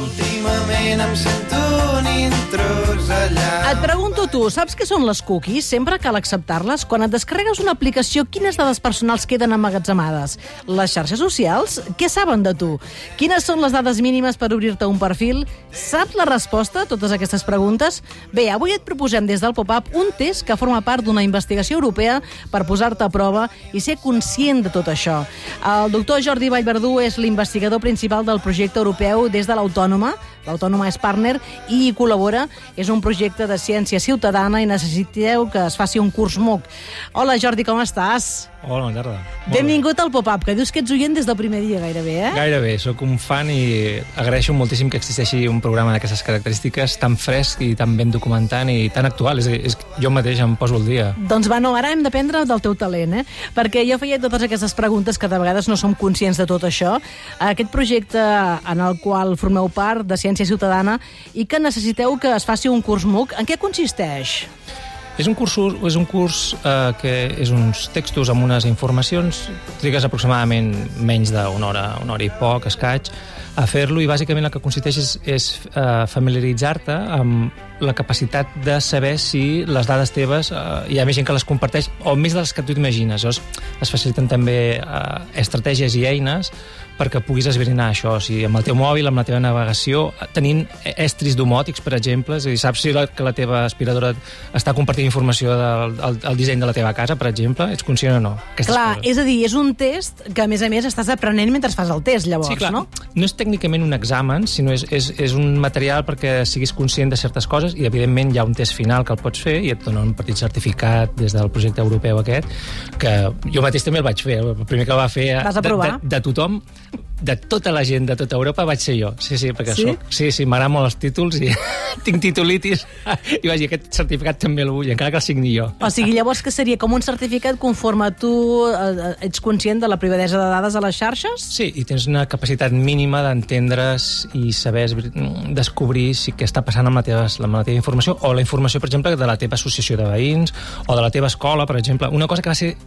Últimament em sento un intrus allà. Et pregunto tu, saps què són les cookies? Sempre cal acceptar-les. Quan et descarregues una aplicació, quines dades personals queden emmagatzemades? Les xarxes socials? Què saben de tu? Quines són les dades mínimes per obrir-te un perfil? Saps la resposta a totes aquestes preguntes? Bé, avui et proposem des del Pop-Up un test que forma part d'una investigació europea per posar-te a prova i ser conscient de tot això. El doctor Jordi Vallverdú és l'investigador principal del projecte europeu des de l'Autònoma. L'Autònoma és partner i hi col·labora. És un projecte de ciència ciutadana i necessiteu que es faci un curs MOOC. Hola, Jordi, com estàs? Hola, bona tarda. Benvingut al Pop-Up, que dius que ets oient des del primer dia gairebé, eh? Gairebé, sóc un fan i agraeixo moltíssim que existeixi un programa d'aquestes característiques tan fresc i tan ben documentant i tan actual. Jo mateix em poso al dia. Doncs va, no, ara hem d'aprendre del teu talent, eh? Perquè jo feia totes aquestes preguntes que de vegades no som conscients de tot això. Aquest projecte en el qual formeu part de ciència ciutadana i que necessiteu que es faci un curs MOOC, en què consisteix? És un curs que és uns textos amb unes informacions, trigues aproximadament menys d'una hora i poc, escaig, a fer-lo, i bàsicament el que consisteix és familiaritzar-te amb la capacitat de saber si les dades teves hi ha més gent que les comparteix o més de les que tu t'imagines. Llavors es faciliten també estratègies i eines perquè puguis esbrinar això. O sigui, amb el teu mòbil, amb la teva navegació, tenint estris domòtics, per exemple, és a dir, saps si que la teva aspiradora està compartint informació del disseny de la teva casa, per exemple, ets conscient o no? Clar, és a dir, és un test que, a més estàs aprenent mentre fas el test, llavors, sí, clar, no? No és tècnicament un examen, sinó és un material perquè siguis conscient de certes coses i, evidentment, hi ha un test final que el pots fer i et dona un petit certificat des del projecte europeu aquest, que jo mateix també el vaig fer. El primer que el va fer de tothom, de tota la gent de tota Europa, vaig ser jo. Sí, perquè sí, m'agraden molt els títols i tinc titulitis i vaig dir, aquest certificat també el vull, encara que el signi jo. O sigui, llavors que seria com un certificat conforme tu ets conscient de la privadesa de dades a les xarxes? Sí, i tens una capacitat mínima d'entendre's i saber descobrir si què està passant amb la teva informació, o la informació, per exemple, de la teva associació de veïns o de la teva escola, per exemple. Una cosa que va ser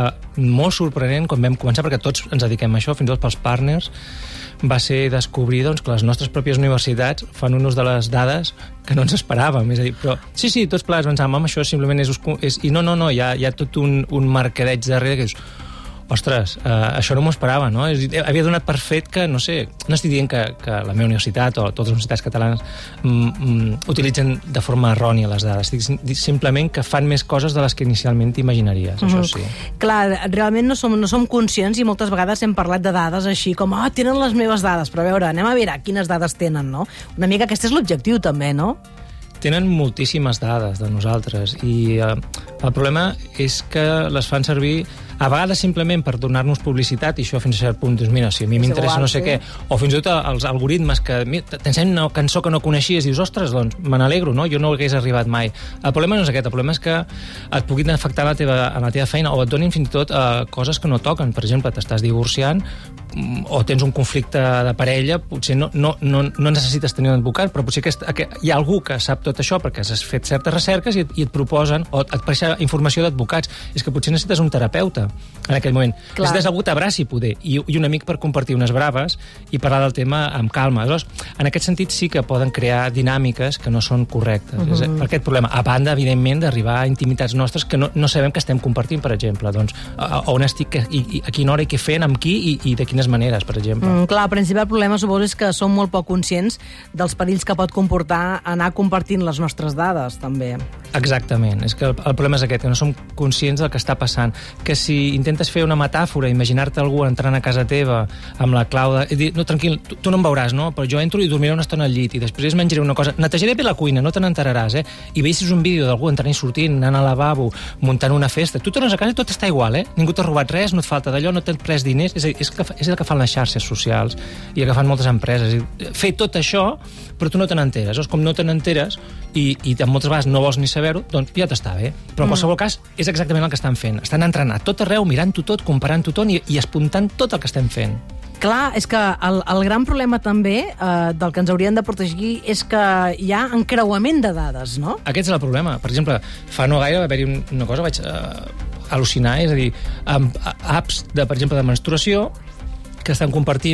molt sorprenent quan vam començar, perquè tots ens dediquem a això, fins i tot pels partners, va ser descobrir que les nostres pròpies universitats fan un ús de les dades que no ens esperàvem. És a dir, però sí, tots plegats pensàvem, això simplement és... I no, hi ha tot un mercadeig darrere que dius, ostres, això no m'ho esperava, no? Havia donat per fet que, no sé, no estic dient que la meva universitat o totes les universitats catalanes utilitzen de forma errònia les dades. Estic simplement que fan més coses de les que inicialment t'imaginaries, això sí. Clar, realment no som conscients i moltes vegades hem parlat de dades així com, tenen les meves dades, però a veure, anem a veure quines dades tenen, no? Una mica aquest és l'objectiu també, no? Tenen moltíssimes dades de nosaltres i el problema és que les fan servir a vegades simplement per donar-nos publicitat, i això fins a cert punt, doncs mira, si a mi m'interessa no sé què, o fins i tot els algoritmes que t'ensenyen una cançó que no coneixies i dius, ostres, doncs me n'alegro, no? Jo no hagués arribat mai. El problema no és aquest, el problema és que et puguin afectar a la teva feina o et donin fins i tot coses que no toquen. Per exemple, t'estàs divorciant o tens un conflicte de parella, potser no necessites tenir un advocat, però potser que hi ha algú que sap tot això perquè has fet certes recerques i et proposen, o et apareix informació d'advocats. És que potser necessites un terapeuta en aquell moment. Necessites algú que t'abraci, poder, i un amic per compartir unes braves i parlar del tema amb calma. Aleshores, en aquest sentit sí que poden crear dinàmiques que no són correctes. És per aquest problema. A banda, evidentment, d'arribar a intimitats nostres que no sabem que estem compartint, per exemple. Doncs, on estic, a quina hora i què fent, amb qui i de quines maneres, per exemple. Clar, el principal problema, suposo, és que som molt poc conscients dels perills que pot comportar anar compartint les nostres dades, també. Exactament. És que el problema és aquest, que no som conscients del que està passant. Que si intentes fer una metàfora, imaginar-te algú entrant a casa teva amb la clau de... dir, no, tranquil, tu no em veuràs, no? Però jo entro i dormiré una estona al llit i després menjaré una cosa. Netejaré bé la cuina, no te n'enteraràs, eh? I veus un vídeo d'algú entrant i sortint, anant al lavabo, muntant una festa. Tu tornes a casa i tot està igual, eh? Ningú t'ha robat res, no et falta d'allò, no t'has pres diners. És el que fan les xarxes socials i el que fan moltes empreses. Fer tot això, però tu no te n'enteres. Llavors, com no te n'enteres i moltes vegades no vols ni saber-ho, doncs ja t'està bé. Però en qualsevol cas és exactament el que estan fent. Estan entrant a tot arreu, mirant-ho tot, comparant-ho tot i espuntant tot el que estem fent. Clar, és que el gran problema també del que ens haurien de protegir és que hi ha encreuament de dades, no? Aquest és el problema. Per exemple, fa no gaire va haver-hi una cosa, vaig al·lucinar, és a dir, amb apps, per exemple, de menstruació, que estan compartint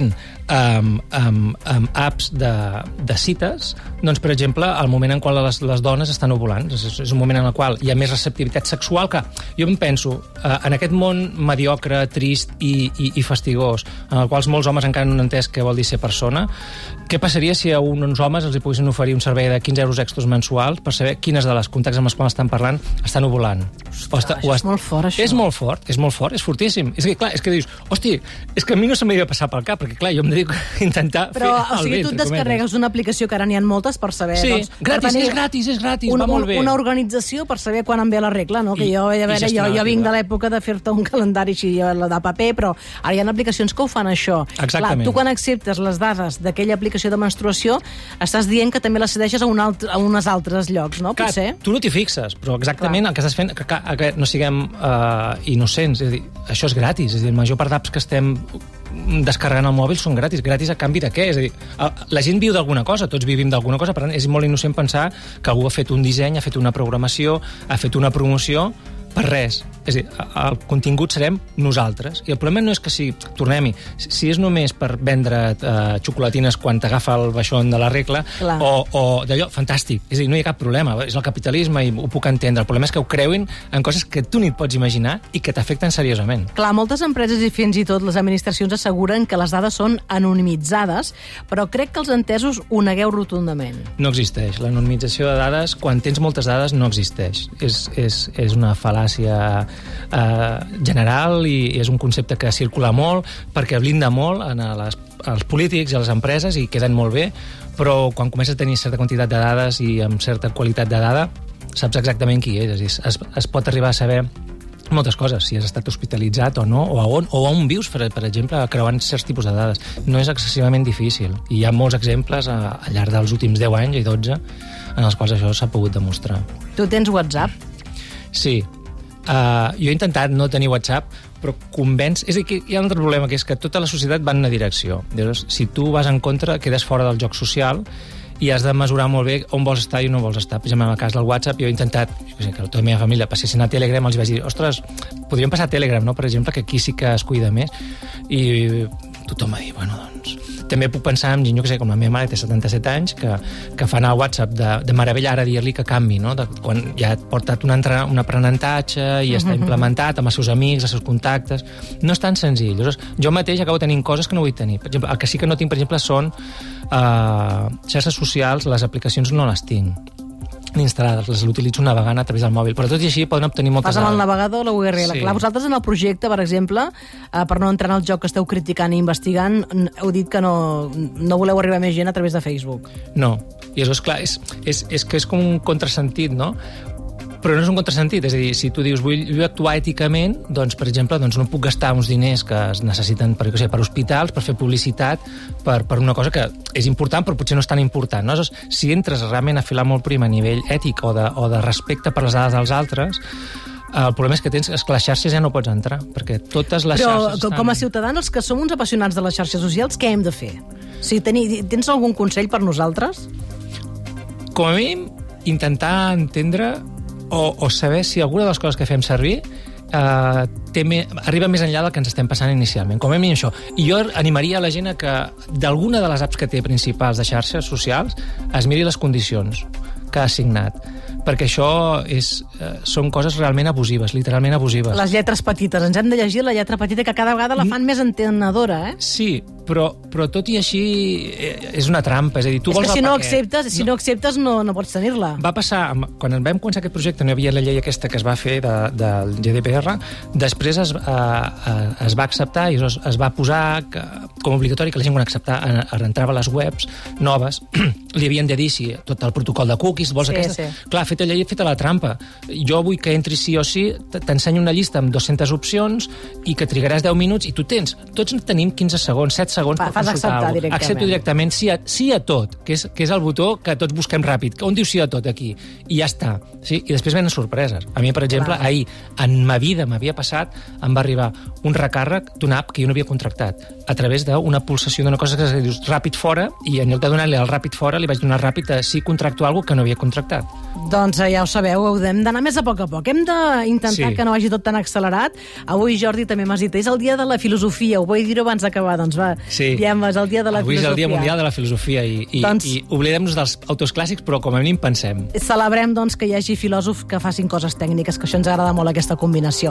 apps de cites, doncs, per exemple, el moment en qual les dones estan ovulant. És un moment en el qual hi ha més receptivitat sexual, que jo em penso, en aquest món mediocre, trist i fastigós, en el qual molts homes encara no han entès què vol dir ser persona, què passaria si a uns homes els hi poguessin oferir un servei de 15 euros extras mensuals per saber quines de les contactes amb els quals estan parlant estan ovulant? És molt fort, això. És molt fort, és fortíssim. És que, clar, és que dius, hosti, és que a mi no se m'havia de passar pel cap, perquè, clar, jo em dedico a intentar fer el bé. Però, o sigui, tu et descarregues una aplicació, que ara n'hi ha moltes, per saber... Sí, doncs, és gratis, va molt bé. Una organització per saber quan em ve la regla, no? Que jo vinc de l'època de fer-te un calendari així de paper, però ara hi ha aplicacions que ho fan això. Exactament. Clar, tu quan acceptes les dades d'aquella aplicació de menstruació, estàs dient que també les cedeixes a uns altres llocs, no? Clar, potser? tu no t'hi fixes, però exactament el que estàs fent, que no siguem innocents, és a dir, això és gratis, és a dir, la major part d'apps que estem descarregant al mòbil són gratis a canvi de què? És a dir, la gent viu d'alguna cosa, tots vivim d'alguna cosa, per tant, és molt innocent pensar que algú ha fet un disseny, ha fet una programació, ha fet una promoció per res. És a dir, el contingut serem nosaltres. I el problema no és que tornem-hi, si és només per vendre xocolatines quan t'agafa el baixón de la regla, o d'allò, fantàstic. És a dir, no hi ha cap problema, és el capitalisme i ho puc entendre. El problema és que ho creuin en coses que tu ni et pots imaginar i que t'afecten seriosament. Clar, moltes empreses i fins i tot les administracions asseguren que les dades són anonimitzades, però crec que els entesos ho negueu rotundament. No existeix. L'anonimització de dades, quan tens moltes dades, no existeix. És una fal·làcia general i és un concepte que circula molt perquè blinda molt als polítics i a les empreses i queden molt bé, però quan comences a tenir certa quantitat de dades i amb certa qualitat de dada, saps exactament qui és. És a dir, es pot arribar a saber moltes coses, si has estat hospitalitzat o no, o on vius, per exemple, creuant certs tipus de dades. No és excessivament difícil. I hi ha molts exemples al llarg dels últims 10 anys i 12 en els quals això s'ha pogut demostrar. Tu tens WhatsApp? Sí. Jo he intentat no tenir WhatsApp, però convenç... És a dir, hi ha un altre problema, que és que tota la societat va en una direcció. Llavors, si tu vas en contra, quedes fora del joc social i has de mesurar molt bé on vols estar i on no vols estar. Per exemple, en el cas del WhatsApp, jo he intentat que tota la meva família passessin a Telegram, els vaig dir, ostres, podríem passar a Telegram, no? Per exemple, que aquí sí que es cuida més. I tothom va dir, bueno, doncs... També puc pensar en gent, jo que sé, com la meva mare té 77 anys, que fan el WhatsApp de meravella ara dir-li que canvi, no? Quan ja ha portat un aprenentatge i està implementat amb els seus amics, els seus contactes. No és tan senzill. Llavors, jo mateix acabo tenint coses que no vull tenir. Per exemple, el que sí que no tinc, per exemple, són xarxes socials, les aplicacions no les tinc instal·lades, les utilitzo navegant a través del mòbil, però tot i així poden obtenir moltes dades. Pas amb el navegador o la URL. Sí. Clar, vosaltres en el projecte, per exemple, per no entrar en el joc que esteu criticant i investigant, heu dit que no voleu arribar més gent a través de Facebook. No, i això és clar, és que és com un contrasentit, no? Però no és un contrasentit, és a dir, si tu dius vull actuar èticament, doncs, per exemple, doncs no puc gastar uns diners que es necessiten per hospitals, per fer publicitat, per una cosa que és important però potser no és tan important, no? Aleshores, si entres realment a filar molt prim a nivell ètic o de respecte per les dades dels altres, el problema és que les xarxes ja no pots entrar, perquè totes les xarxes estan... Però com a ciutadans, els que som uns apassionats de les xarxes socials, què hem de fer? Si tens algun consell per nosaltres? Com a mínim, intentar entendre o saber si alguna de les coses que fem servir arriba més enllà del que ens estem passant inicialment. Com a mínim això. I jo animaria a la gent a que d'alguna de les apps que té principals de xarxes socials es miri les condicions que ha assignat, perquè això són coses realment abusives, literalment abusives. Les lletres petites, ens hem de llegir la lletra petita, que cada vegada la fan més entenedora, Sí, però tot i així és una trampa, és a dir, tu vols el paquet. Si no acceptes no pots tenir-la. Va passar, quan vam començar aquest projecte no hi havia la llei aquesta que es va fer del GDPR, després es va acceptar i es va posar com obligatori que la gent quan entrava a les webs noves li havien de dir si tot el protocol de cookies, vols aquesta... Clar, feta llei, feta la trampa. Jo vull que entris sí o sí, t'ensenyo una llista amb 200 opcions i que trigaràs 10 minuts i tu tens. Tots tenim 15 segons, 7 segons per consultar alguna cosa. Accepto directament sí a tot, que és el botó que tots busquem ràpid. On diu sí a tot aquí? I ja està. Sí? I després venen sorpreses. A mi, per exemple, ahir, en ma vida m'havia passat, em va arribar un recàrrec d'una app que jo no havia contractat a través d'una pulsació d'una cosa que es diu ràpid fora i en lloc de donar-li el ràpid fora li vaig donar ràpid a sí contracto alguna que no havia contractat. Doncs ja ho sabeu, hem d'anar més a poc a poc. Hem d'intentar que no vagi tot tan accelerat. Avui, Jordi, també m'has dit, és el dia de la filosofia, ho vull dir-ho abans d'acabar. Doncs va, Sí. Diem, és el dia de la Avui filosofia. és el Dia Mundial de la Filosofia i oblidem-nos dels autors clàssics, però com a mínim pensem. Celebrem, doncs, que hi hagi filòsofs que facin coses tècniques, que això ens agrada molt, aquesta combinació.